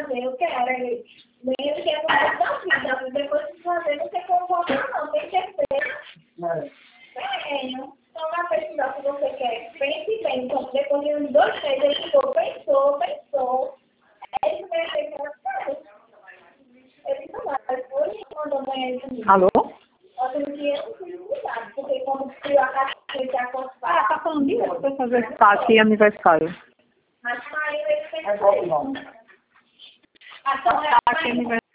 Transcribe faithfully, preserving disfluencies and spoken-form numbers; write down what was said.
fazer, eu quero. Ele, ele quer fazer da vida, depois de fazer, não tem como voltar, não, tem certeza. Tenho. Então, na pesquisa que você quer, pense bem. Então, depois de uns dois, três, ele ficou, pensou, pensou. É isso mesmo que eu quero. Ele não vai, depois, quando amanhã ele comigo. Alô? Outro dia eu não tive cuidado, porque quando fui a casa, ele já acostumado. Ah, tá falando disso? Eu vou fazer party e aniversário. Mas aí ele fez isso. Party e aniversário.